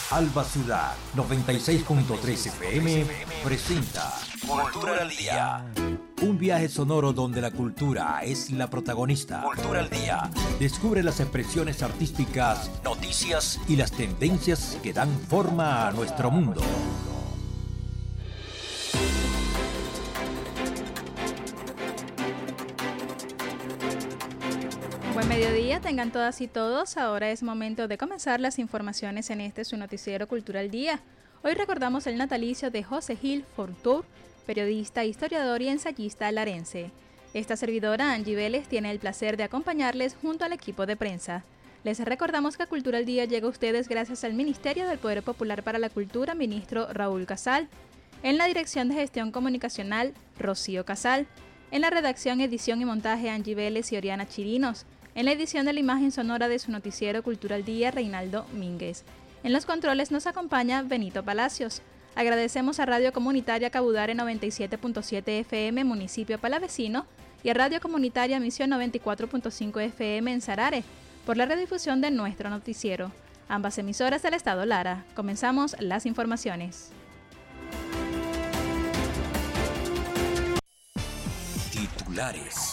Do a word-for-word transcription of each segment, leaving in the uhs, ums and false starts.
Alba Ciudad noventa y seis punto tres F M presenta Cultura al Día. Un viaje sonoro donde la cultura es la protagonista. Cultura al Día. Descubre las expresiones artísticas, noticias y las tendencias que dan forma a nuestro mundo. Buen mediodía, tengan todas y todos. Ahora es momento de comenzar las informaciones en este su noticiero Cultura al Día. Hoy recordamos el natalicio de José Gil Fortur, periodista, historiador y ensayista larense. Esta servidora, Angie Vélez, tiene el placer de acompañarles junto al equipo de prensa. Les recordamos que Cultura al Día llega a ustedes gracias al Ministerio del Poder Popular para la Cultura, ministro Raúl Casal. En la Dirección de Gestión Comunicacional, Rocío Casal. En la redacción, edición y montaje, Angie Vélez y Oriana Chirinos. En la edición de la imagen sonora de su noticiero Cultura al Día, Reinaldo Mínguez. En los controles nos acompaña Benito Palacios. Agradecemos a Radio Comunitaria Cabudare noventa y siete punto siete F M, municipio palavecino, y a Radio Comunitaria Misión noventa y cuatro punto cinco F M en Sarare, por la redifusión de nuestro noticiero. Ambas emisoras del Estado Lara. Comenzamos las informaciones. Titulares.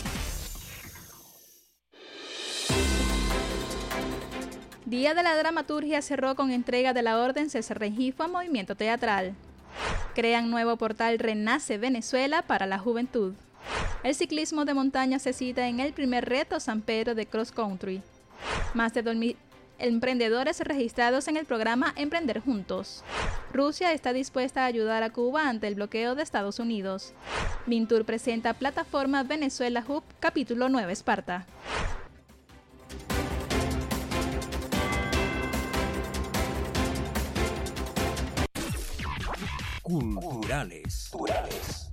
Día de la Dramaturgia cerró con entrega de la Orden César Rengifo a Movimiento Teatral. Crean nuevo portal Renace Venezuela para la juventud. El ciclismo de montaña se cita en el primer reto San Pedro de Cross Country. Más de dos mil emprendedores registrados en el programa Emprender Juntos. Rusia está dispuesta a ayudar a Cuba ante el bloqueo de Estados Unidos. Mintur presenta plataforma Venezuela Hub, capítulo nueve Esparta. Culturales. Culturales.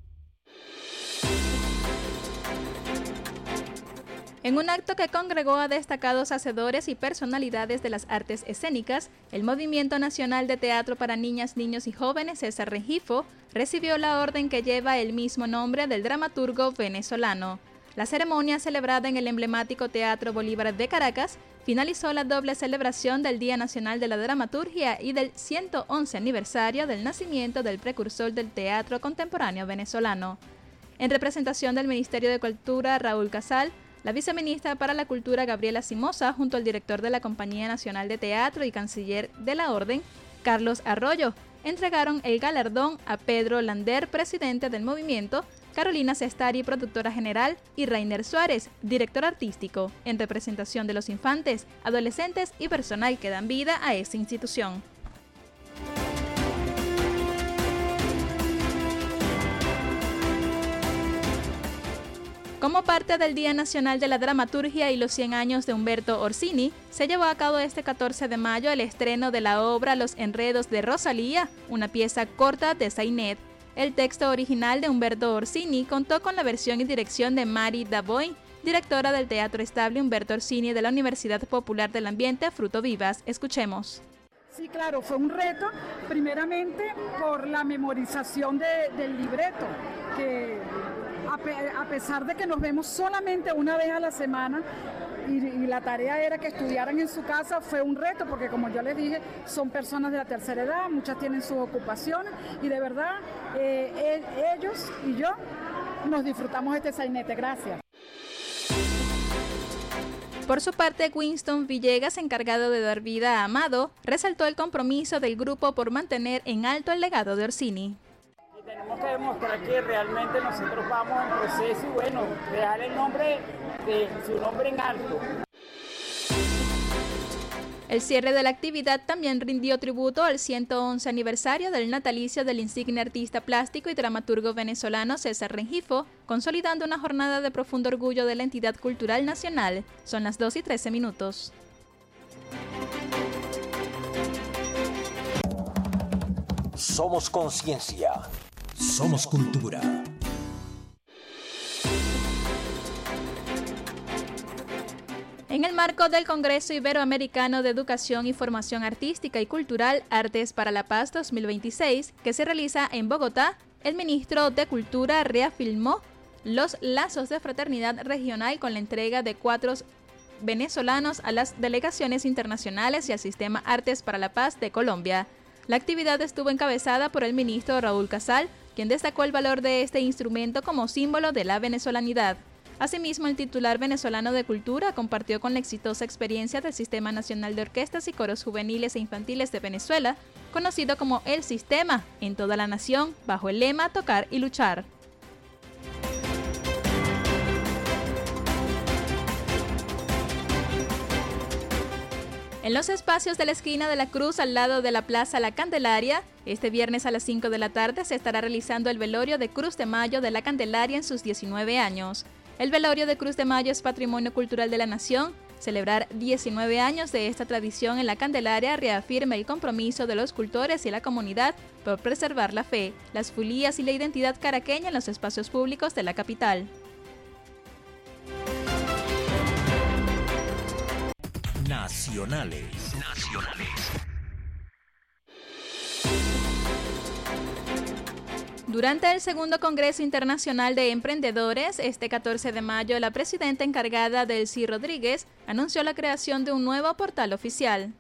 En un acto que congregó a destacados hacedores y personalidades de las artes escénicas, el Movimiento Nacional de Teatro para Niñas, Niños y Jóvenes César Rengifo recibió la orden que lleva el mismo nombre del dramaturgo venezolano. La ceremonia, celebrada en el emblemático Teatro Bolívar de Caracas, finalizó la doble celebración del Día Nacional de la Dramaturgia y del ciento once aniversario del nacimiento del precursor del teatro contemporáneo venezolano. En representación del Ministerio de Cultura, Raúl Casal, la viceministra para la Cultura, Gabriela Simosa, junto al director de la Compañía Nacional de Teatro y canciller de la Orden, Carlos Arroyo, entregaron el galardón a Pedro Lander, presidente del movimiento, Carolina Sestari, productora general, y Rainer Suárez, director artístico, en representación de los infantes, adolescentes y personal que dan vida a esta institución. Como parte del Día Nacional de la Dramaturgia y los cien años de Humberto Orsini, se llevó a cabo este catorce de mayo el estreno de la obra Los Enredos de Rosalía, una pieza corta de Sainet. El texto original de Humberto Orsini contó con la versión y dirección de Mari Davoy, directora del Teatro Estable Humberto Orsini de la Universidad Popular del Ambiente Fruto Vivas. Escuchemos. Sí, claro, fue un reto, primeramente por la memorización de, del libreto, que a, pe a pesar de que nos vemos solamente una vez a la semana, Y, y la tarea era que estudiaran en su casa, fue un reto porque, como yo les dije, son personas de la tercera edad, muchas tienen sus ocupaciones y de verdad eh, ellos y yo nos disfrutamos este sainete. Gracias. Por su parte, Winston Villegas, encargado de dar vida a Amado, resaltó el compromiso del grupo por mantener en alto el legado de Orsini. Tenemos que demostrar que realmente nosotros vamos en proceso y bueno, dejar el nombre de su nombre en alto. El cierre de la actividad también rindió tributo al ciento once aniversario del natalicio del insigne artista plástico y dramaturgo venezolano César Rengifo, consolidando una jornada de profundo orgullo de la entidad cultural nacional. Son las dos y trece minutos. Somos conciencia. Somos cultura. En el marco del Congreso Iberoamericano de Educación y Formación Artística y Cultural Artes para la Paz dos mil veintiséis, que se realiza en Bogotá, el ministro de Cultura reafirmó los lazos de fraternidad regional con la entrega de cuatro venezolanos a las delegaciones internacionales y al Sistema Artes para la Paz de Colombia. La actividad estuvo encabezada por el ministro Raúl Casal, quien destacó el valor de este instrumento como símbolo de la venezolanidad. Asimismo, el titular venezolano de Cultura compartió con la exitosa experiencia del Sistema Nacional de Orquestas y Coros Juveniles e Infantiles de Venezuela, conocido como El Sistema, en toda la nación, bajo el lema Tocar y Luchar. En los espacios de la esquina de la Cruz al lado de la Plaza La Candelaria, este viernes a las cinco de la tarde se estará realizando el velorio de Cruz de Mayo de la Candelaria en sus diecinueve años. El velorio de Cruz de Mayo es patrimonio cultural de la nación. Celebrar diecinueve años de esta tradición en la Candelaria reafirma el compromiso de los cultores y la comunidad por preservar la fe, las fulías y la identidad caraqueña en los espacios públicos de la capital. Nacionales. Nacionales. Durante el segundo Congreso Internacional de Emprendedores, este catorce de mayo, la presidenta encargada, Delcy Rodríguez, anunció la creación de un nuevo portal oficial.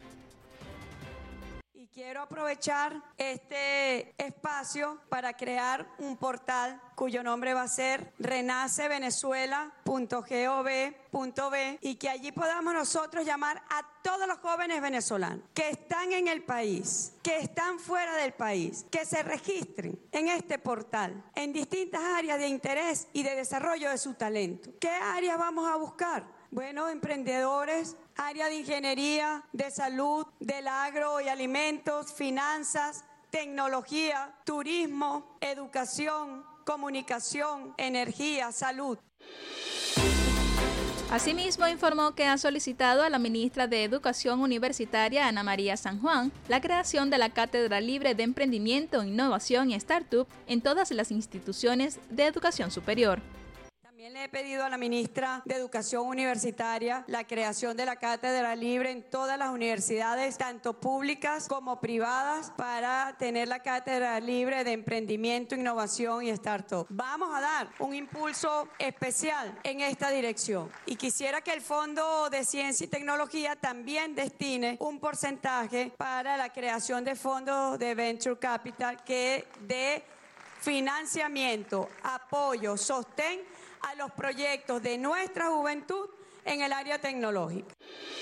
Quiero aprovechar este espacio para crear un portal cuyo nombre va a ser renace venezuela punto gov punto be y que allí podamos nosotros llamar a todos los jóvenes venezolanos que están en el país, que están fuera del país, que se registren en este portal en distintas áreas de interés y de desarrollo de su talento. ¿Qué áreas vamos a buscar? Bueno, emprendedores, área de ingeniería, de salud, del agro y alimentos, finanzas, tecnología, turismo, educación, comunicación, energía, salud. Asimismo, informó que ha solicitado a la ministra de Educación Universitaria, Ana María San Juan, la creación de la Cátedra Libre de Emprendimiento, Innovación y Startup en todas las instituciones de educación superior. También le he pedido a la ministra de Educación Universitaria la creación de la Cátedra Libre en todas las universidades, tanto públicas como privadas, para tener la Cátedra Libre de Emprendimiento, Innovación y Startup. Vamos a dar un impulso especial en esta dirección y quisiera que el Fondo de Ciencia y Tecnología también destine un porcentaje para la creación de fondos de Venture Capital que dé financiamiento, apoyo, sostén a los proyectos de nuestra juventud en el área tecnológica.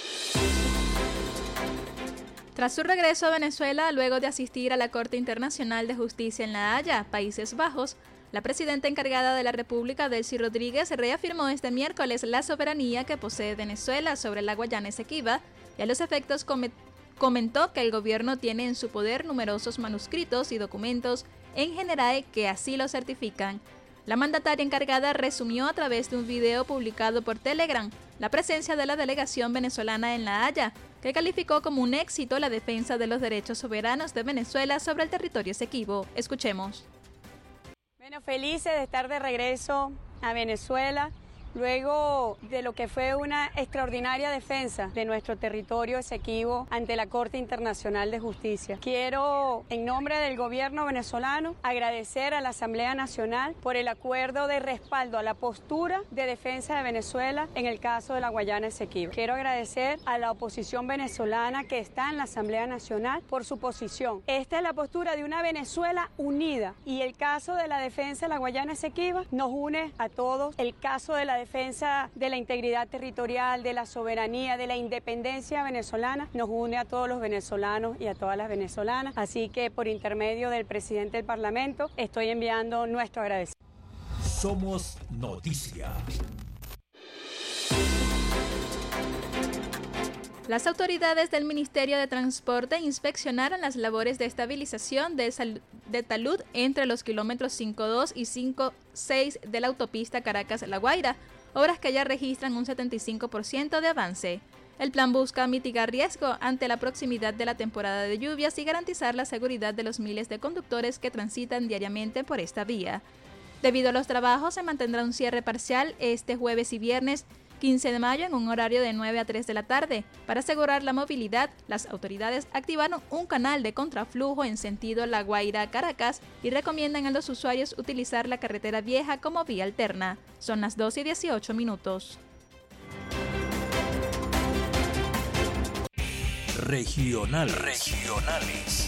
Tras su regreso a Venezuela, luego de asistir a la Corte Internacional de Justicia en La Haya, Países Bajos, la presidenta encargada de la República, Delcy Rodríguez, reafirmó este miércoles la soberanía que posee Venezuela sobre la Guayana Esequiba y a los efectos comentó que el gobierno tiene en su poder numerosos manuscritos y documentos en general que así lo certifican. La mandataria encargada resumió a través de un video publicado por Telegram la presencia de la delegación venezolana en La Haya, que calificó como un éxito la defensa de los derechos soberanos de Venezuela sobre el territorio esequibo. Escuchemos. Bueno, felices de estar de regreso a Venezuela, luego de lo que fue una extraordinaria defensa de nuestro territorio esequibo ante la Corte Internacional de Justicia. Quiero, en nombre del gobierno venezolano, agradecer a la Asamblea Nacional por el acuerdo de respaldo a la postura de defensa de Venezuela en el caso de la Guayana Esequiba. Quiero agradecer a la oposición venezolana que está en la Asamblea Nacional por su posición. Esta es la postura de una Venezuela unida y el caso de la defensa de la Guayana Esequiba nos une a todos. El caso de la defensa de la integridad territorial, de la soberanía, de la independencia venezolana, nos une a todos los venezolanos y a todas las venezolanas. Así que por intermedio del presidente del Parlamento estoy enviando nuestro agradecimiento. Somos Noticia. Las autoridades del Ministerio de Transporte inspeccionaron las labores de estabilización de, sal- de talud entre los kilómetros cinco dos y cinco seis de la autopista Caracas-La Guaira, obras que ya registran un setenta y cinco por ciento de avance. El plan busca mitigar riesgo ante la proximidad de la temporada de lluvias y garantizar la seguridad de los miles de conductores que transitan diariamente por esta vía. Debido a los trabajos, se mantendrá un cierre parcial este jueves y viernes quince de mayo en un horario de nueve a tres de la tarde. Para asegurar la movilidad, las autoridades activaron un canal de contraflujo en sentido La Guaira-Caracas y recomiendan a los usuarios utilizar la carretera vieja como vía alterna. Son las doce y dieciocho minutos. Regionales. Regionales.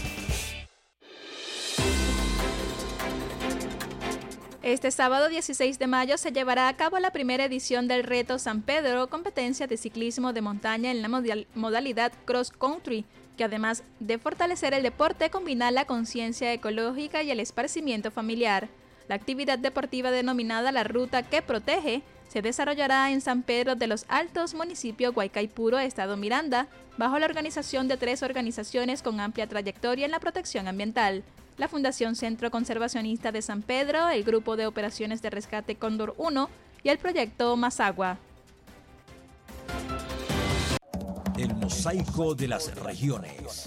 Este sábado dieciséis de mayo se llevará a cabo la primera edición del Reto San Pedro, competencia de ciclismo de montaña en la modalidad cross country, que además de fortalecer el deporte, combina la conciencia ecológica y el esparcimiento familiar. La actividad deportiva denominada La Ruta que Protege se desarrollará en San Pedro de los Altos, municipio Guaycaipuro, estado Miranda, bajo la organización de tres organizaciones con amplia trayectoria en la protección ambiental: la Fundación Centro Conservacionista de San Pedro, el Grupo de Operaciones de Rescate Cóndor uno y el Proyecto Mazagua. El mosaico de las regiones.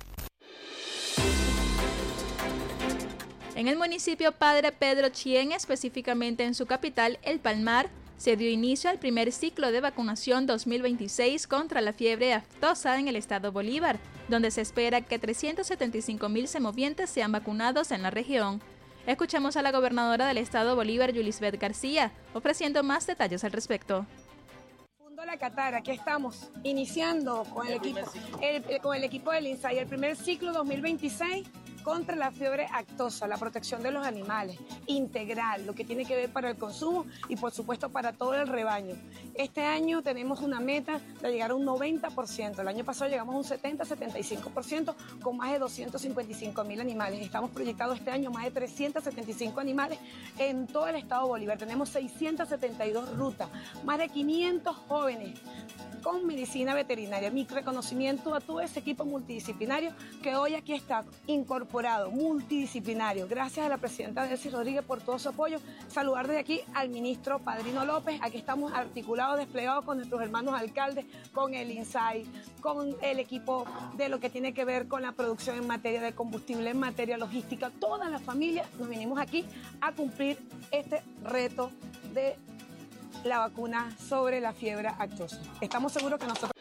En el municipio Padre Pedro Chien, específicamente en su capital, El Palmar, se dio inicio al primer ciclo de vacunación dos mil veintiséis contra la fiebre aftosa en el estado Bolívar, donde se espera que trescientos setenta y cinco mil semovientes sean vacunados en la región. Escuchamos a la gobernadora del estado Bolívar, Yulisbeth García, ofreciendo más detalles al respecto. La Catara, aquí estamos iniciando con el equipo, el, con el equipo del INSAI, el primer ciclo dos mil veintiséis contra la fiebre aftosa, la protección de los animales, integral, lo que tiene que ver para el consumo y por supuesto para todo el rebaño. Este año tenemos una meta de llegar a un noventa por ciento, el año pasado llegamos a un setenta a setenta y cinco por ciento con más de doscientos cincuenta y cinco mil animales. Estamos proyectados este año más de trescientos setenta y cinco animales en todo el estado Bolívar. Tenemos seiscientas setenta y dos rutas, más de quinientos jóvenes con medicina veterinaria. Mi reconocimiento a todo ese equipo multidisciplinario que hoy aquí está incorporado, multidisciplinario. Gracias a la presidenta Delcy Rodríguez por todo su apoyo. Saludar desde aquí al ministro Padrino López. Aquí estamos articulados, desplegados con nuestros hermanos alcaldes, con el INSAI, con el equipo de lo que tiene que ver con la producción en materia de combustible, en materia logística. Todas las familias nos vinimos aquí a cumplir este reto de la vacuna sobre la fiebre aftosa. Estamos seguros que nosotros...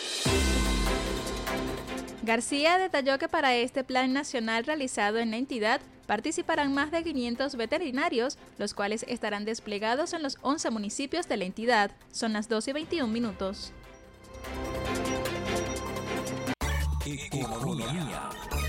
García detalló que para este plan nacional realizado en la entidad participarán más de quinientos veterinarios, los cuales estarán desplegados en los once municipios de la entidad. Son las doce y veintiún minutos. Economía.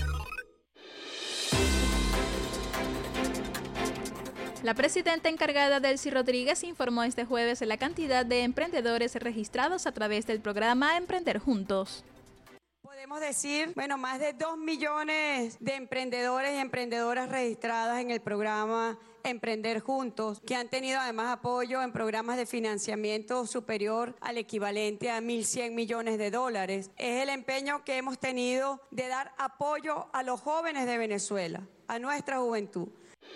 La presidenta encargada Delcy Rodríguez informó este jueves la cantidad de emprendedores registrados a través del programa Emprender Juntos. Podemos decir, bueno, más de dos millones de emprendedores y emprendedoras registradas en el programa Emprender Juntos, que han tenido además apoyo en programas de financiamiento superior al equivalente a mil cien millones de dólares. Es el empeño que hemos tenido de dar apoyo a los jóvenes de Venezuela, a nuestra juventud.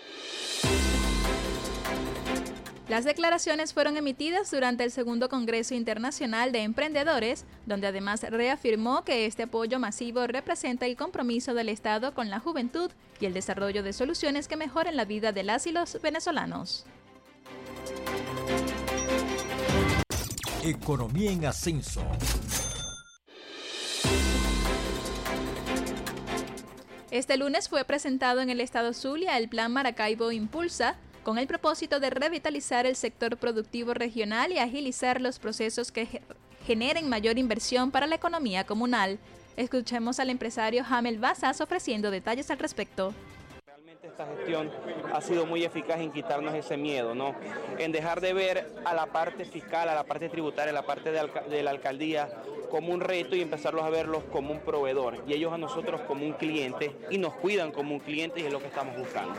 Las declaraciones fueron emitidas durante el segundo Congreso Internacional de Emprendedores, donde además reafirmó que este apoyo masivo representa el compromiso del Estado con la juventud y el desarrollo de soluciones que mejoren la vida de las y los venezolanos. Economía en ascenso. Este lunes fue presentado en el estado Zulia el Plan Maracaibo Impulsa, con el propósito de revitalizar el sector productivo regional y agilizar los procesos que generen mayor inversión para la economía comunal. Escuchemos al empresario Jamel Bazas ofreciendo detalles al respecto. Realmente esta gestión ha sido muy eficaz en quitarnos ese miedo, ¿no? En dejar de ver a la parte fiscal, a la parte tributaria, a la parte de, alca- de la alcaldía como un reto y empezarlos a verlos como un proveedor y ellos a nosotros como un cliente y nos cuidan como un cliente y es lo que estamos buscando.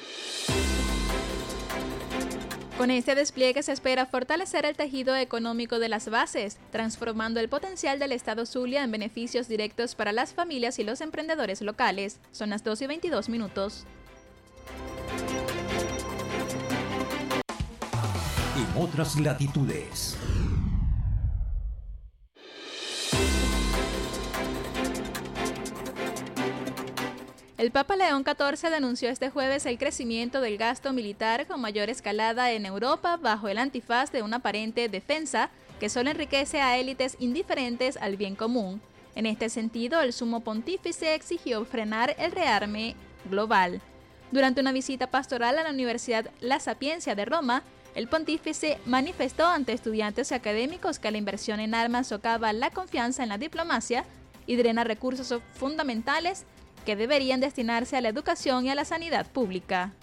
Con este despliegue se espera fortalecer el tejido económico de las bases, transformando el potencial del estado Zulia en beneficios directos para las familias y los emprendedores locales. Son las doce y veintidós minutos. En otras latitudes. El Papa León catorce denunció este jueves el crecimiento del gasto militar con mayor escalada en Europa bajo el antifaz de una aparente defensa que solo enriquece a élites indiferentes al bien común. En este sentido, el sumo pontífice exigió frenar el rearme global. Durante una visita pastoral a la Universidad La Sapienza de Roma, el pontífice manifestó ante estudiantes y académicos que la inversión en armas socava la confianza en la diplomacia y drena recursos fundamentales que deberían destinarse a la educación y a la sanidad pública.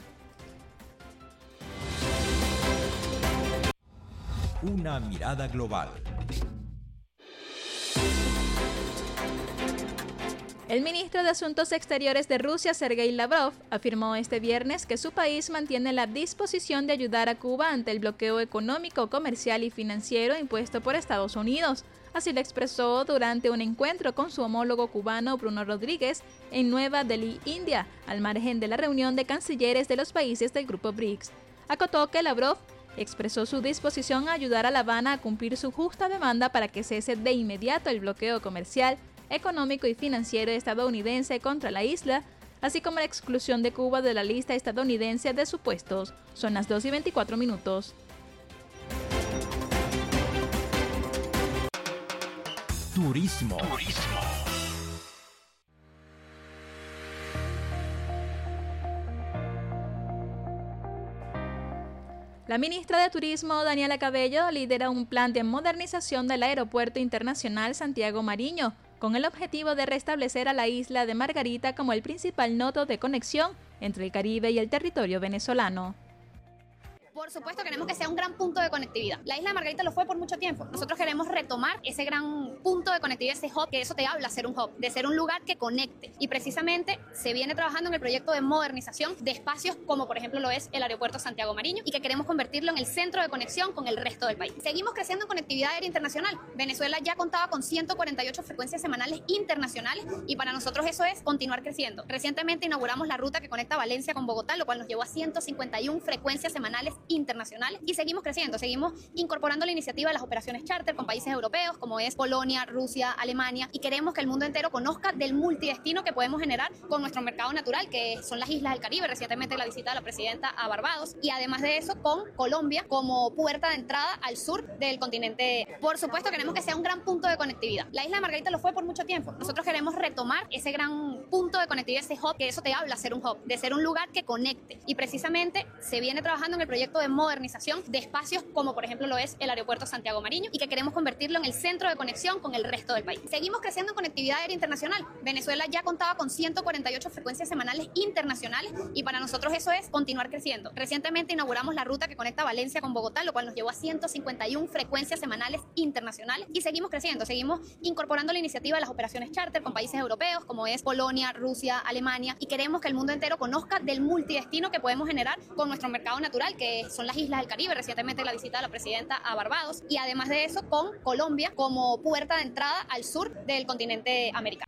Una mirada global. El ministro de Asuntos Exteriores de Rusia, Sergei Lavrov, afirmó este viernes que su país mantiene la disposición de ayudar a Cuba ante el bloqueo económico, comercial y financiero impuesto por Estados Unidos. Así lo expresó durante un encuentro con su homólogo cubano Bruno Rodríguez en Nueva Delhi, India, al margen de la reunión de cancilleres de los países del grupo BRICS. Acotó que Lavrov expresó su disposición a ayudar a La Habana a cumplir su justa demanda para que cese de inmediato el bloqueo comercial, económico y financiero estadounidense contra la isla, así como la exclusión de Cuba de la lista estadounidense de supuestos. Son las dos y veinticuatro minutos. Turismo. Turismo. La ministra de Turismo, Daniela Cabello, lidera un plan de modernización del Aeropuerto Internacional Santiago Mariño, con el objetivo de restablecer a la isla de Margarita como el principal nodo de conexión entre el Caribe y el territorio venezolano. Por supuesto, queremos que sea un gran punto de conectividad. La isla de Margarita lo fue por mucho tiempo. Nosotros queremos retomar ese gran punto de conectividad, ese hub, que eso te habla, ser un hub, de ser un lugar que conecte. Y precisamente se viene trabajando en el proyecto de modernización de espacios como por ejemplo lo es el aeropuerto Santiago Mariño y que queremos convertirlo en el centro de conexión con el resto del país. Seguimos creciendo en conectividad aérea internacional. Venezuela ya contaba con ciento cuarenta y ocho frecuencias semanales internacionales y para nosotros eso es continuar creciendo. Recientemente inauguramos la ruta que conecta Valencia con Bogotá, lo cual nos llevó a ciento cincuenta y una frecuencias semanales internacionales y seguimos creciendo, seguimos incorporando la iniciativa de las operaciones charter con países europeos como es Polonia, Rusia, Alemania y queremos que el mundo entero conozca del multidestino que podemos generar con nuestro mercado natural que son las islas del Caribe, recientemente la visita de la presidenta a Barbados y además de eso con Colombia como puerta de entrada al sur del continente. Por supuesto queremos que sea un gran punto de conectividad. La isla de Margarita lo fue por mucho tiempo. Nosotros queremos retomar ese gran punto de conectividad, ese hub, que eso te habla, ser un hub, de ser un lugar que conecte y precisamente se viene trabajando en el proyecto de modernización de espacios como por ejemplo lo es el aeropuerto Santiago Mariño y que queremos convertirlo en el centro de conexión con el resto del país. Seguimos creciendo en conectividad aérea internacional. Venezuela ya contaba con ciento cuarenta y ocho frecuencias semanales internacionales y para nosotros eso es continuar creciendo. Recientemente inauguramos la ruta que conecta Valencia con Bogotá, lo cual nos llevó a ciento cincuenta y una frecuencias semanales internacionales y seguimos creciendo, seguimos incorporando la iniciativa de las operaciones charter con países europeos como es Polonia, Rusia, Alemania y queremos que el mundo entero conozca del multidestino que podemos generar con nuestro mercado natural que son las islas del Caribe, recientemente la visita de la presidenta a Barbados y además de eso con Colombia como puerta de entrada al sur del continente americano.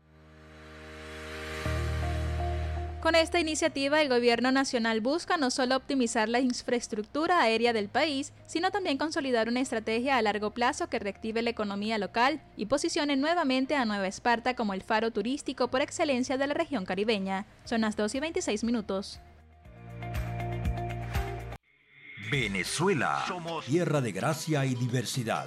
Con esta iniciativa, el gobierno nacional busca no solo optimizar la infraestructura aérea del país, sino también consolidar una estrategia a largo plazo que reactive la economía local y posicione nuevamente a Nueva Esparta como el faro turístico por excelencia de la región caribeña. Son las dos y veintiséis minutos. Venezuela, somos tierra de gracia y diversidad.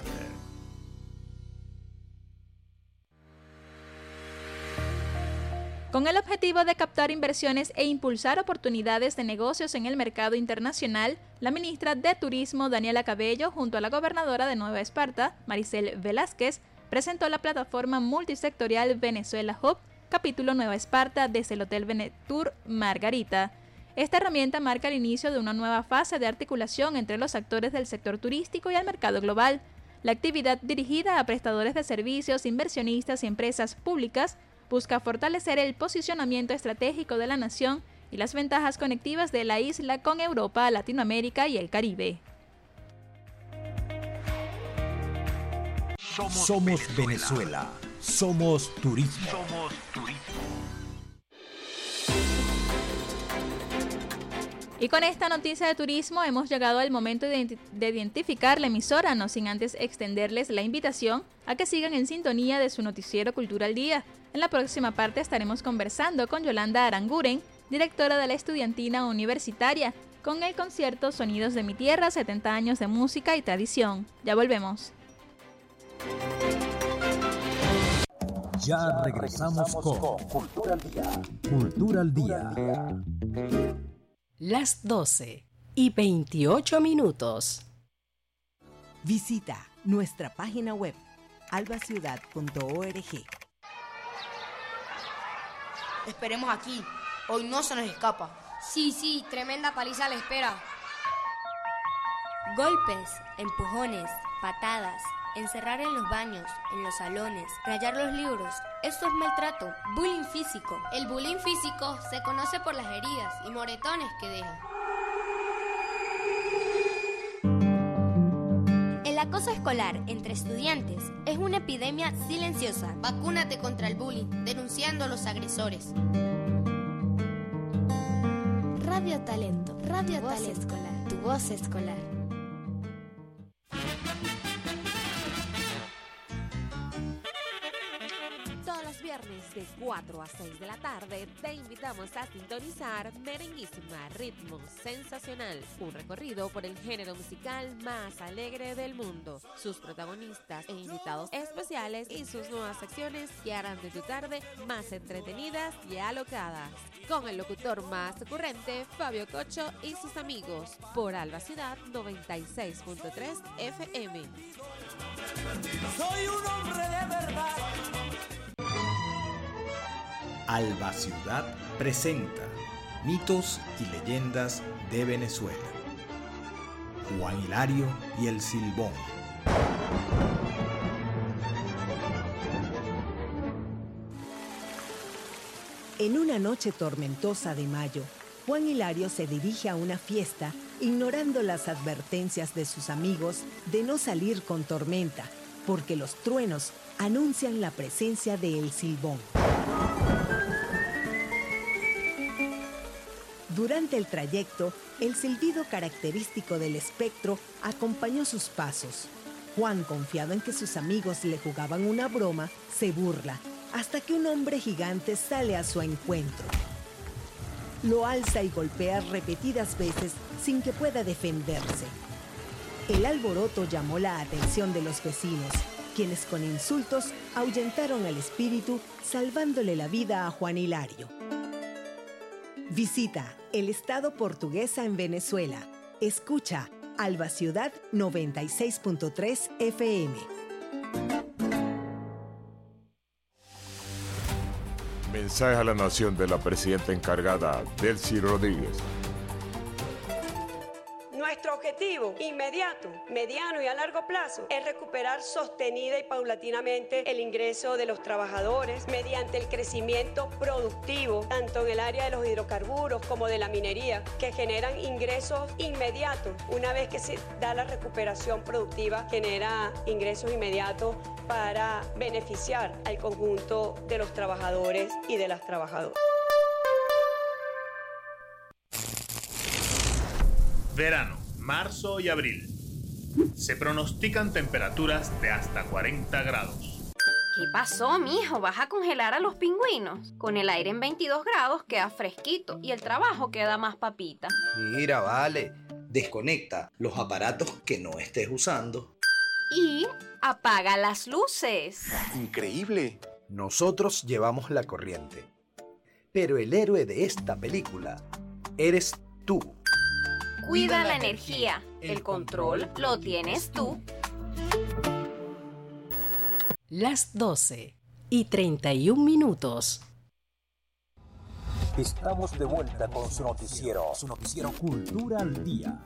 Con el objetivo de captar inversiones e impulsar oportunidades de negocios en el mercado internacional, la ministra de Turismo, Daniela Cabello, junto a la gobernadora de Nueva Esparta, Maricel Velázquez, presentó la plataforma multisectorial Venezuela Hub, capítulo Nueva Esparta desde el Hotel Venetur Margarita. Esta herramienta marca el inicio de una nueva fase de articulación entre los actores del sector turístico y el mercado global. La actividad dirigida a prestadores de servicios, inversionistas y empresas públicas busca fortalecer el posicionamiento estratégico de la nación y las ventajas conectivas de la isla con Europa, Latinoamérica y el Caribe. Somos, Somos Venezuela. Venezuela. Somos turismo. Somos turismo. Y con esta noticia de turismo hemos llegado al momento de, de identificar la emisora, no sin antes extenderles la invitación a que sigan en sintonía de su noticiero Cultura al Día. En la próxima parte estaremos conversando con Yolanda Aranguren, directora de la Estudiantina Universitaria, con el concierto Sonidos de mi Tierra, setenta años de música y tradición. Ya volvemos. Ya regresamos con Cultura al Día. Cultura al Día. Las doce y veintiocho minutos. Visita nuestra página web alba ciudad punto org. esperemos aquí. Hoy no se nos escapa. Sí, sí, tremenda paliza le espera. Golpes, empujones, patadas, encerrar en los baños, en los salones, rayar los libros. Esto es maltrato, bullying físico. El bullying físico se conoce por las heridas y moretones que deja. El acoso escolar entre estudiantes es una epidemia silenciosa. Vacúnate contra el bullying, denunciando a los agresores. Radio Talento, Radio Tu voz Talento, escolar. Tu voz escolar. Viernes de cuatro a seis de la tarde te invitamos a sintonizar Merenguísima, ritmo sensacional, un recorrido por el género musical más alegre del mundo, sus protagonistas e invitados especiales y sus nuevas secciones que harán de tu tarde más entretenidas y alocadas, con el locutor más ocurrente Fabio Cocho y sus amigos por Alba Ciudad noventa y seis punto tres F M. Soy un hombre de verdad. Alba Ciudad presenta Mitos y Leyendas de Venezuela. Juan Hilario y el Silbón. En una noche tormentosa de mayo, Juan Hilario se dirige a una fiesta ignorando las advertencias de sus amigos de no salir con tormenta, porque los truenos anuncian la presencia de El Silbón. Durante el trayecto, el silbido característico del espectro acompañó sus pasos. Juan, confiado en que sus amigos le jugaban una broma, se burla, hasta que un hombre gigante sale a su encuentro. Lo alza y golpea repetidas veces sin que pueda defenderse. El alboroto llamó la atención de los vecinos, quienes con insultos ahuyentaron al espíritu, salvándole la vida a Juan Hilario. Visita el estado Portuguesa en Venezuela. Escucha Alba Ciudad noventa y seis punto tres F M. Mensaje a la nación de la presidenta encargada, Delcy Rodríguez. Nuestro objetivo inmediato, mediano y a largo plazo es recuperar sostenida y paulatinamente el ingreso de los trabajadores mediante el crecimiento productivo, tanto en el área de los hidrocarburos como de la minería, que generan ingresos inmediatos. Una vez que se da la recuperación productiva, genera ingresos inmediatos para beneficiar al conjunto de los trabajadores y de las trabajadoras. Verano, marzo y abril. Se pronostican temperaturas de hasta cuarenta grados. ¿Qué pasó, mijo? ¿Vas a congelar a los pingüinos? Con el aire en veintidós grados queda fresquito y el trabajo queda más papita. Mira, vale, desconecta los aparatos que no estés usando. Y apaga las luces. Increíble. Nosotros llevamos la corriente. Pero el héroe de esta película eres tú. Cuida la energía. El control lo tienes tú. Las doce y treinta y un minutos. Estamos de vuelta con su noticiero, su noticiero Cultura al Día.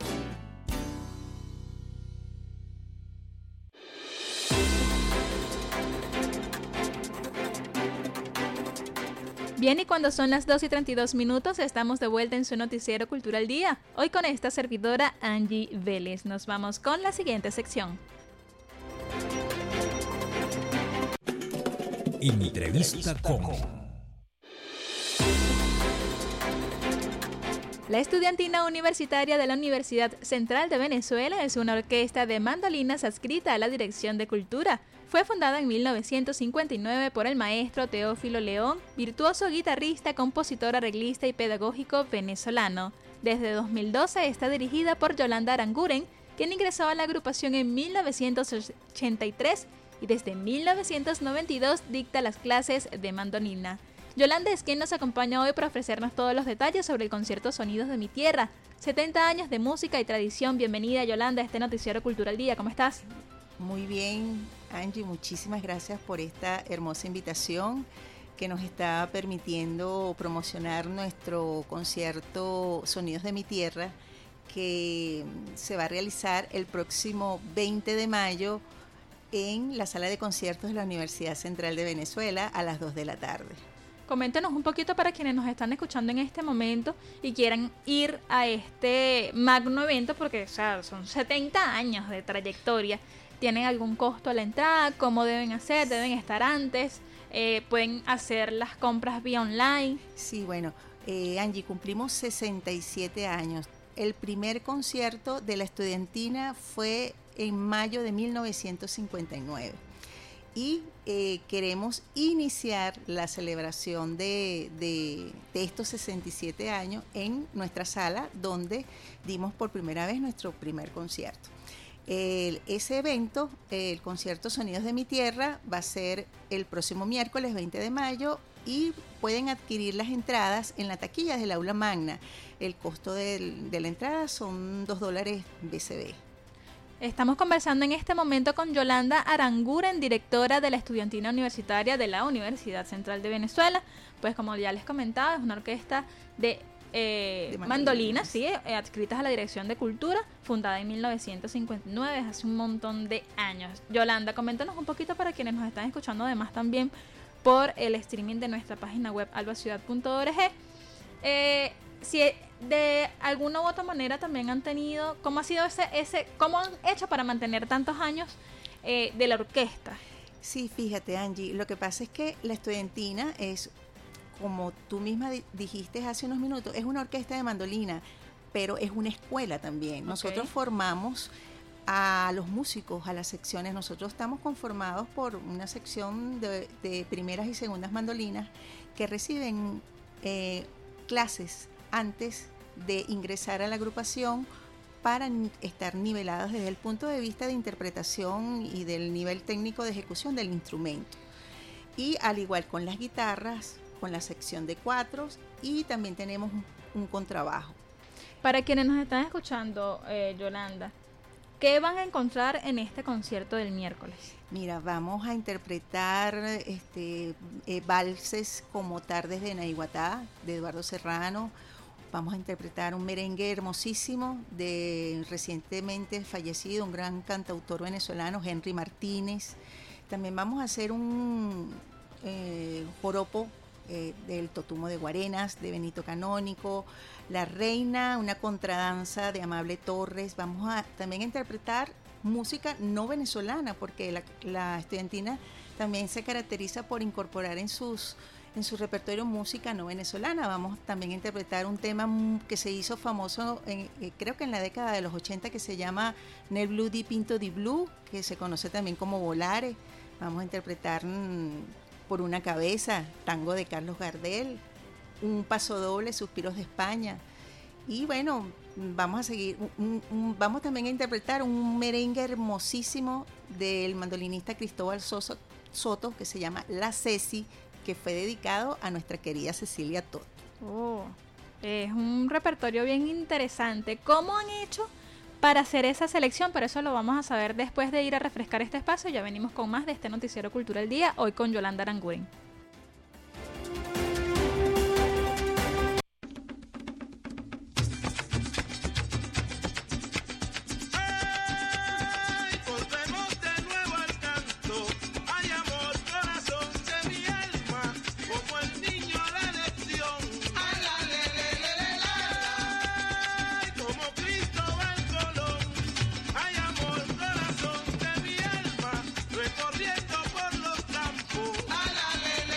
Bien, y cuando son las dos y treinta y dos minutos, estamos de vuelta en su noticiero Cultura al Día. Hoy con esta servidora Angie Vélez. Nos vamos con la siguiente sección. Entrevista con... La Estudiantina Universitaria de la Universidad Central de Venezuela es una orquesta de mandolinas adscrita a la Dirección de Cultura. Fue fundada en mil novecientos cincuenta y nueve por el maestro Teófilo León, virtuoso guitarrista, compositor, arreglista y pedagógico venezolano. Desde dos mil doce está dirigida por Yolanda Aranguren, quien ingresó a la agrupación en mil novecientos ochenta y tres y desde mil novecientos noventa y dos dicta las clases de mandolina. Yolanda es quien nos acompaña hoy para ofrecernos todos los detalles sobre el concierto Sonidos de mi Tierra. setenta años de música y tradición. Bienvenida, Yolanda, a este noticiero Cultura al Día. ¿Cómo estás? Muy bien, Angie, muchísimas gracias por esta hermosa invitación. que nos está permitiendo promocionar nuestro concierto Sonidos de mi Tierra, que se va a realizar el próximo veinte de mayo en la sala de conciertos de la Universidad Central de Venezuela a las dos de la tarde. Coméntenos un poquito para quienes nos están escuchando en este momento y quieran ir a este magno evento, porque o sea, son setenta años de trayectoria. ¿Tienen algún costo a la entrada? ¿Cómo deben hacer? ¿Deben estar antes? Eh, ¿Pueden hacer las compras vía online? Sí, bueno, eh, Angie, cumplimos sesenta y siete años. El primer concierto de la estudiantina fue en mayo de mil novecientos cincuenta y nueve. Y eh, queremos iniciar la celebración de, de, de estos sesenta y siete años en nuestra sala, donde dimos por primera vez nuestro primer concierto. El, ese evento, el concierto Sonidos de mi Tierra, va a ser el próximo miércoles veinte de mayo y pueden adquirir las entradas en la taquilla del aula magna. El costo del, de la entrada son dos dólares B C B. Estamos conversando en este momento con Yolanda Aranguren, directora de la Estudiantina Universitaria de la Universidad Central de Venezuela. Pues como ya les comentaba, es una orquesta de, eh, de mandolinas, sí, eh, adscritas a la Dirección de Cultura, fundada en mil novecientos cincuenta y nueve, hace un montón de años. Yolanda, coméntanos un poquito para quienes nos están escuchando, además también por el streaming de nuestra página web alba ciudad punto org. Eh, si de alguna u otra manera también han tenido, ¿cómo ha sido ese, ese cómo han hecho para mantener tantos años eh, de la orquesta? Sí, fíjate, Angie, lo que pasa es que la estudiantina es, como tú misma di- dijiste hace unos minutos, es una orquesta de mandolina, pero es una escuela también. Okay. Nosotros formamos a los músicos, a las secciones. Nosotros estamos conformados por una sección de, de primeras y segundas mandolinas que reciben eh, clases antes de ingresar a la agrupación para estar nivelados desde el punto de vista de interpretación y del nivel técnico de ejecución del instrumento. Y al igual con las guitarras, con la sección de cuatros, y también tenemos un, un contrabajo. Para quienes nos están escuchando, eh, Yolanda, ¿qué van a encontrar en este concierto del miércoles? Mira, vamos a interpretar este, eh, valses como Tardes de Naiguatá, de Eduardo Serrano. Vamos a interpretar un merengue hermosísimo de recientemente fallecido, un gran cantautor venezolano, Henry Martínez. También vamos a hacer un eh, joropo eh, del Totumo de Guarenas, de Benito Canónico, La Reina, una contradanza de Amable Torres. Vamos a también a interpretar música no venezolana, porque la, la estudiantina también se caracteriza por incorporar en sus en su repertorio música no venezolana. Vamos también a interpretar un tema que se hizo famoso en, eh, creo que en la década de los ochenta, que se llama Nel Blue di Pinto di Blue, que se conoce también como Volare. Vamos a interpretar mmm, Por una cabeza, tango de Carlos Gardel, un paso doble, Suspiros de España. Y bueno, vamos a seguir, un, un, vamos también a interpretar un merengue hermosísimo del mandolinista Cristóbal Soso, Soto, que se llama La Ceci, que fue dedicado a nuestra querida Cecilia Toto. Oh, es un repertorio bien interesante. ¿Cómo han hecho para hacer esa selección? Pero eso lo vamos a saber después de ir a refrescar este espacio. Ya venimos con más de este Noticiero Cultura al Día, hoy con Yolanda Aranguren. Recorriendo por los campos,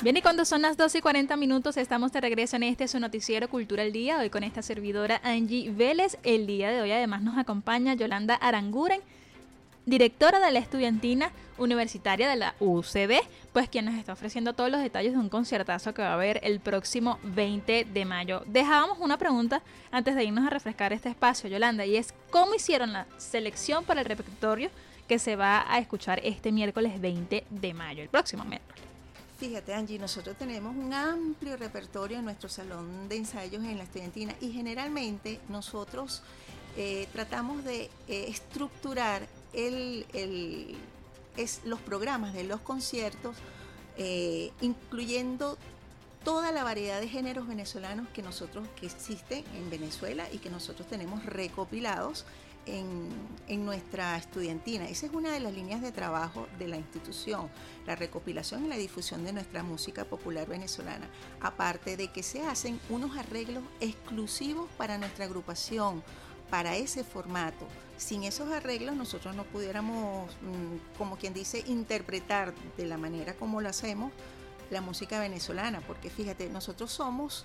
Bien, y cuando son las doce y cuarenta minutos, estamos de regreso en este su noticiero Cultura al Día, hoy con esta servidora Angie Vélez. El día de hoy además nos acompaña Yolanda Aranguren, directora de la Estudiantina Universitaria de la U C B, pues quien nos está ofreciendo todos los detalles de un conciertazo que va a haber el próximo veinte de mayo. Dejábamos una pregunta antes de irnos a refrescar este espacio, Yolanda, y es ¿cómo hicieron la selección para el repertorio que se va a escuchar este miércoles veinte de mayo, el próximo miércoles? Fíjate, Angie, nosotros tenemos un amplio repertorio en nuestro salón de ensayos en la Estudiantina y generalmente nosotros eh, tratamos de eh, estructurar el, el, es, los programas de los conciertos eh, incluyendo toda la variedad de géneros venezolanos que nosotros que existen en Venezuela y que nosotros tenemos recopilados En, en nuestra estudiantina. Esa es una de las líneas de trabajo de la institución, la recopilación y la difusión de nuestra música popular venezolana, aparte de que se hacen unos arreglos exclusivos para nuestra agrupación, para ese formato. Sin esos arreglos nosotros no pudiéramos, como quien dice, interpretar de la manera como lo hacemos la música venezolana, porque fíjate, nosotros somos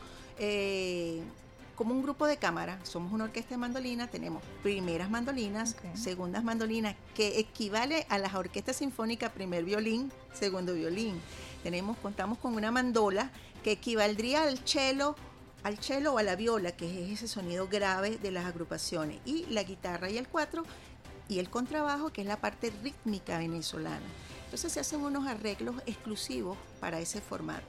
eh, como un grupo de cámara, somos una orquesta de mandolina, tenemos primeras mandolinas, okay. segundas mandolinas, que equivale a las orquestas sinfónicas, primer violín, segundo violín. Tenemos, contamos con una mandola que equivaldría al cello, al cello o a la viola, que es ese sonido grave de las agrupaciones, y la guitarra y el cuatro, y el contrabajo, que es la parte rítmica venezolana. Entonces se hacen unos arreglos exclusivos para ese formato.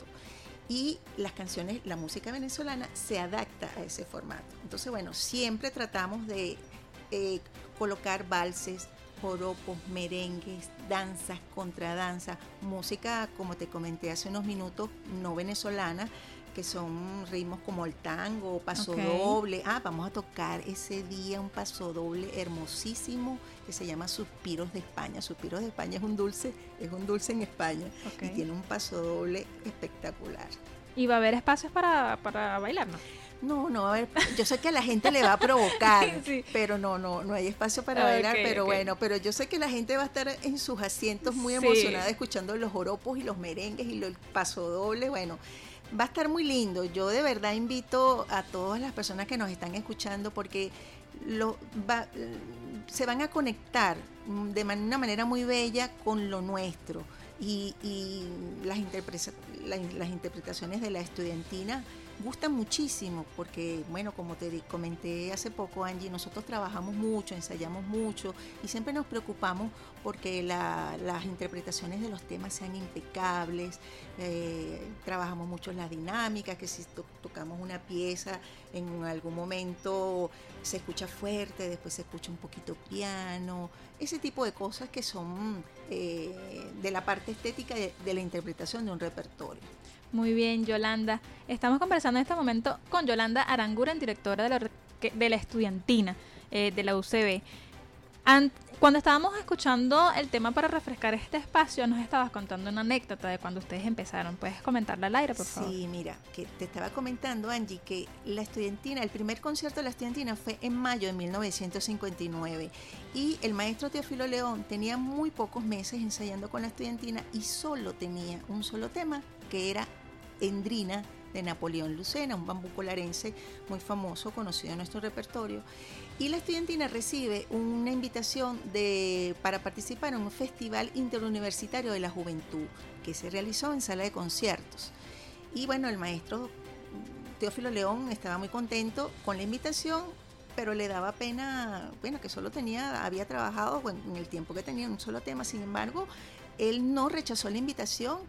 Y las canciones, la música venezolana se adapta a ese formato. Entonces, bueno, siempre tratamos de eh, colocar valses, joropos, merengues, danzas, contradanzas, música, como te comenté hace unos minutos, no venezolana, que son ritmos como el tango, paso okay. doble. Ah, vamos a tocar ese día un paso doble hermosísimo que se llama Suspiros de España. Suspiros de España es un dulce, es un dulce en España okay. y tiene un paso doble espectacular. ¿Y va a haber espacios para, para bailar, no? No, no, a ver, yo sé que a la gente le va a provocar, sí. pero no, no, no hay espacio para okay, bailar, pero okay. bueno, pero yo sé que la gente va a estar en sus asientos muy sí. emocionada escuchando los joropos y los merengues y el paso doble, bueno. Va a estar muy lindo. Yo de verdad invito a todas las personas que nos están escuchando porque lo, va, se van a conectar de man, una manera muy bella con lo nuestro y, y las, interpreta, las, las interpretaciones de la estudiantina gustan muchísimo porque, bueno, como te comenté hace poco, Angie, nosotros trabajamos mucho, ensayamos mucho y siempre nos preocupamos porque la, las interpretaciones de los temas sean impecables, eh, trabajamos mucho la dinámica, que si to- tocamos una pieza en algún momento se escucha fuerte, después se escucha un poquito piano, ese tipo de cosas que son eh, de la parte estética de, de la interpretación de un repertorio. Muy bien, Yolanda. Estamos conversando en este momento con Yolanda Aranguren, directora de la, de la Estudiantina eh, de la U C B. Ant, cuando estábamos escuchando el tema para refrescar este espacio, nos estabas contando una anécdota de cuando ustedes empezaron. ¿Puedes comentarla al aire, por favor? Sí, mira, que te estaba comentando, Angie, que la Estudiantina, el primer concierto de la Estudiantina fue en mayo de mil novecientos cincuenta y nueve y el maestro Teófilo León tenía muy pocos meses ensayando con la Estudiantina y solo tenía un solo tema, que era Endrina de Napoleón Lucena, un bambuco larense muy famoso, conocido en nuestro repertorio. Y la Estudiantina recibe una invitación de, para participar en un festival interuniversitario de la juventud que se realizó en sala de conciertos. Y bueno, el maestro Teófilo León estaba muy contento con la invitación, pero le daba pena, bueno, que solo tenía, había trabajado bueno, en el tiempo que tenía un solo tema. Sin embargo, él no rechazó la invitación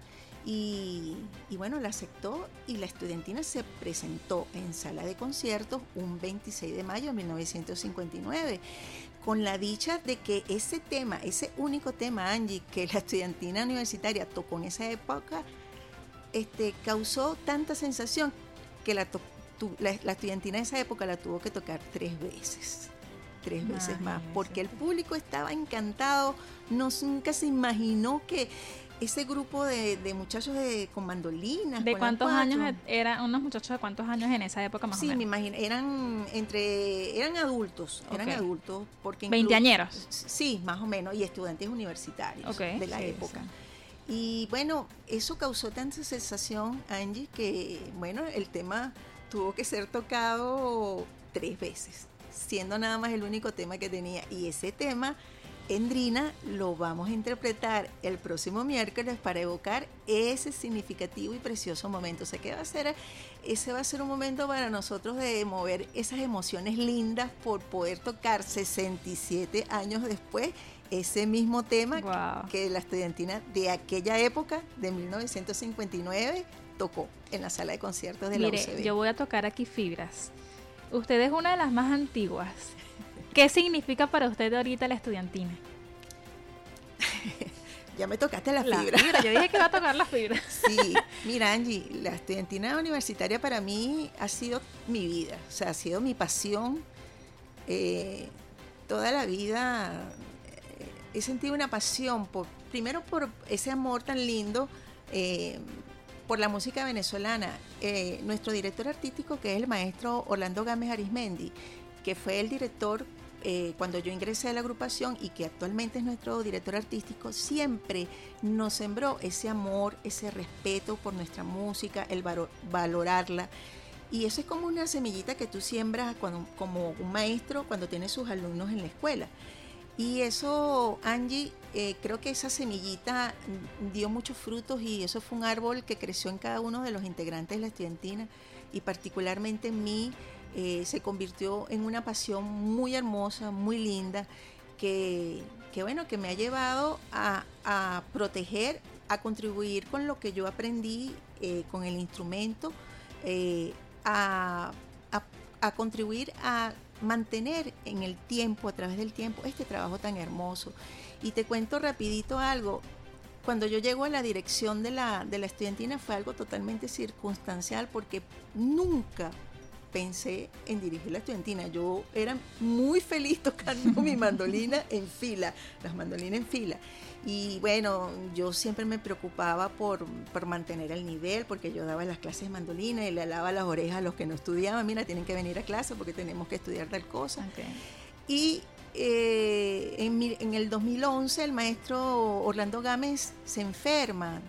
y, y bueno, la aceptó y la Estudiantina se presentó en sala de conciertos un veintiséis de mayo de mil novecientos cincuenta y nueve con la dicha de que ese tema, ese único tema, Angie, que la Estudiantina Universitaria tocó en esa época, este, causó tanta sensación que la, to, tu, la, la Estudiantina en esa época la tuvo que tocar tres veces. tres Ay, veces más, porque el público estaba encantado, no, nunca se imaginó que ese grupo de, de muchachos de, con mandolinas. ¿De con cuántos años eran unos muchachos de cuántos años en esa época más sí, o menos? Sí, me imagino, eran entre, eran adultos, okay. eran adultos. porque ¿Veinteañeros? Sí, más o menos, y estudiantes universitarios okay, de la sí, época. Sí. Y bueno, eso causó tanta sensación, Angie, que bueno, el tema tuvo que ser tocado tres veces, siendo nada más el único tema que tenía. Y ese tema, Endrina, lo vamos a interpretar el próximo miércoles para evocar ese significativo y precioso momento. O sea, que va a ser, ese va a ser un momento para nosotros de mover esas emociones lindas por poder tocar sesenta y siete años después ese mismo tema. Wow. que, que la estudiantina de aquella época, de mil novecientos cincuenta y nueve, tocó en la sala de conciertos de Mire, la U C B. Yo voy a tocar aquí fibras. Usted es una de las más antiguas. ¿Qué significa para usted ahorita la estudiantina? Ya me tocaste la, la fibra. fibra. Yo dije que iba a tocar la fibra. Sí, mira, Angie, la estudiantina universitaria para mí ha sido mi vida, o sea, ha sido mi pasión. Eh, toda la vida eh, he sentido una pasión, por, primero por ese amor tan lindo, eh, por la música venezolana. Eh, nuestro director artístico, que es el maestro Orlando Gámez Arismendi, que fue el director eh, cuando yo ingresé a la agrupación y que actualmente es nuestro director artístico, siempre nos sembró ese amor, ese respeto por nuestra música, el valor, valorarla. Y eso es como una semillita que tú siembras cuando, como un maestro cuando tiene sus alumnos en la escuela. Y eso, Angie, eh, creo que esa semillita dio muchos frutos y eso fue un árbol que creció en cada uno de los integrantes de la estudiantina y particularmente en mí. Eh, se convirtió en una pasión muy hermosa, muy linda, que, que bueno, que me ha llevado a, a proteger, a contribuir con lo que yo aprendí eh, con el instrumento, eh, a, a, a contribuir a mantener en el tiempo, a través del tiempo, este trabajo tan hermoso. Y te cuento rapidito algo. Cuando yo llego a la dirección de la, de la estudiantina fue algo totalmente circunstancial porque nunca pensé en dirigir la estudiantina. Yo era muy feliz tocando mi mandolina en fila, las mandolinas en fila. Y bueno, yo siempre me preocupaba por, por mantener el nivel, porque yo daba las clases de mandolina y le alaba las orejas a los que no estudiaban. Mira, tienen que venir a clase porque tenemos que estudiar tal cosa. Okay. Y eh, en, mi, en el dos mil once el maestro Orlando Gámez se enferma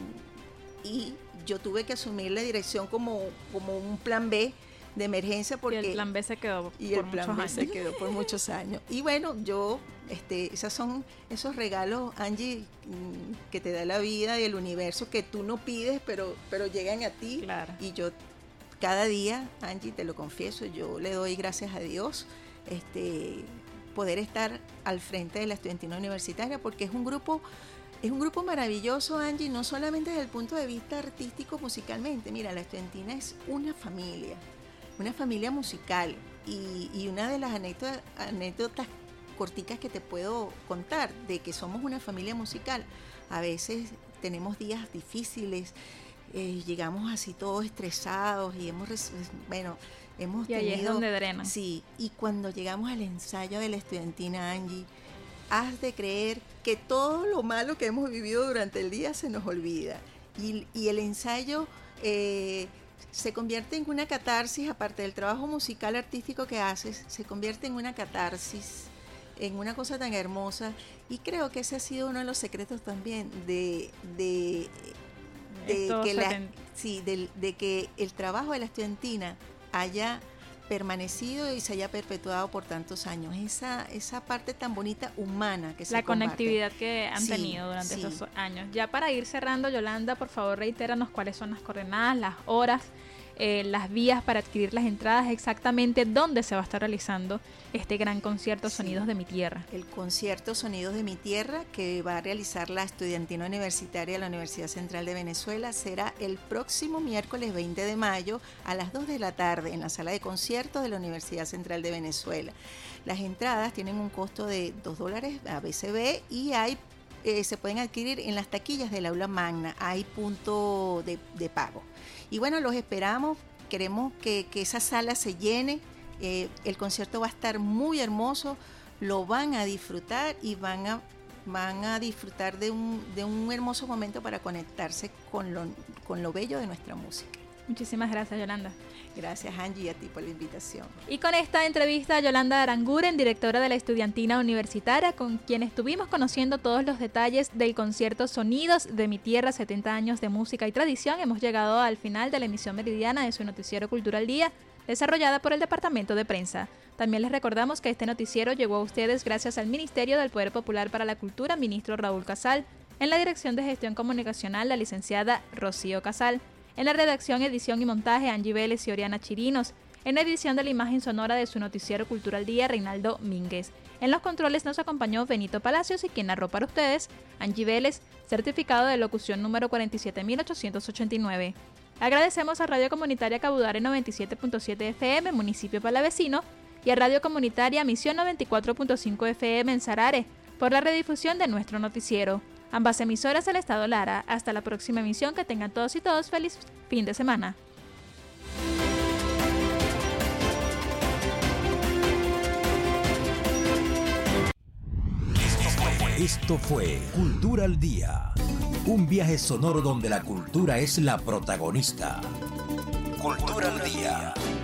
y yo tuve que asumir la dirección como, como un plan B de emergencia porque y el plan B se quedó y por el plan muchos B años. se quedó por muchos años. Y bueno, yo este esos son esos regalos, Angie, que te da la vida y el universo, que tú no pides pero pero llegan a ti. Claro. Y yo cada día, Angie, te lo confieso, yo le doy gracias a Dios este poder estar al frente de la estudiantina universitaria porque es un grupo Es un grupo maravilloso, Angie, no solamente desde el punto de vista artístico, musicalmente. Mira, la estudiantina es una familia, una familia musical. Y, y una de las anécdotas, anécdotas corticas que te puedo contar de que somos una familia musical. A veces tenemos días difíciles, eh, llegamos así todos estresados y hemos, bueno, hemos y tenido... ahí es donde drenan. Sí, y cuando llegamos al ensayo de la estudiantina, Angie, has de creer que todo lo malo que hemos vivido durante el día se nos olvida. Y, y el ensayo eh, se convierte en una catarsis, aparte del trabajo musical artístico que haces, se convierte en una catarsis, en una cosa tan hermosa. Y creo que ese ha sido uno de los secretos también de, de, de, que, la, sí, de, de que el trabajo de la estudiantina haya permanecido y se haya perpetuado por tantos años, esa esa parte tan bonita humana que se la comparte. Conectividad que han sí, tenido durante sí. esos años. Ya para ir cerrando, Yolanda, por favor reitéranos cuáles son las coordenadas, las horas, eh, las vías para adquirir las entradas, exactamente dónde se va a estar realizando este gran concierto Sonidos sí. de mi Tierra. El concierto Sonidos de mi Tierra, que va a realizar la estudiantina universitaria de la Universidad Central de Venezuela, será el próximo miércoles veinte de mayo a las dos de la tarde en la sala de conciertos de la Universidad Central de Venezuela. Las entradas tienen un costo de dos dólares a B C B y hay eh, se pueden adquirir en las taquillas del aula magna, hay punto de, de pago. Y bueno, los esperamos, queremos que, que esa sala se llene. Eh, el concierto va a estar muy hermoso, lo van a disfrutar y van a, van a disfrutar de un, de un hermoso momento para conectarse con lo, con lo bello de nuestra música. Muchísimas gracias, Yolanda. Gracias, Angie, y a ti por la invitación. Y con esta entrevista, Yolanda Aranguren, directora de la Estudiantina Universitaria, con quien estuvimos conociendo todos los detalles del concierto Sonidos de mi Tierra, setenta años de música y tradición. Hemos llegado al final de la emisión meridiana de su noticiero Cultura al Día, desarrollada por el Departamento de Prensa. También les recordamos que este noticiero llegó a ustedes gracias al Ministerio del Poder Popular para la Cultura, ministro Raúl Casal, en la Dirección de Gestión Comunicacional, la licenciada Rocío Casal, en la redacción, edición y montaje, Angie Vélez y Oriana Chirinos. En la edición de la imagen sonora de su noticiero Cultura al Día, Reinaldo Mínguez. En los controles nos acompañó Benito Palacios y quien narró para ustedes, Angie Vélez, certificado de locución número cuarenta y siete mil ochocientos ochenta y nueve. Agradecemos a Radio Comunitaria Cabudare noventa y siete punto siete F M, municipio palavecino, y a Radio Comunitaria Misión noventa y cuatro punto cinco F M en Sarare, por la redifusión de nuestro noticiero. Ambas emisoras del Estado Lara. Hasta la próxima emisión. Que tengan todos y todos feliz fin de semana. Esto fue Cultura al Día, un viaje sonoro donde la cultura es la protagonista. Cultura al Día.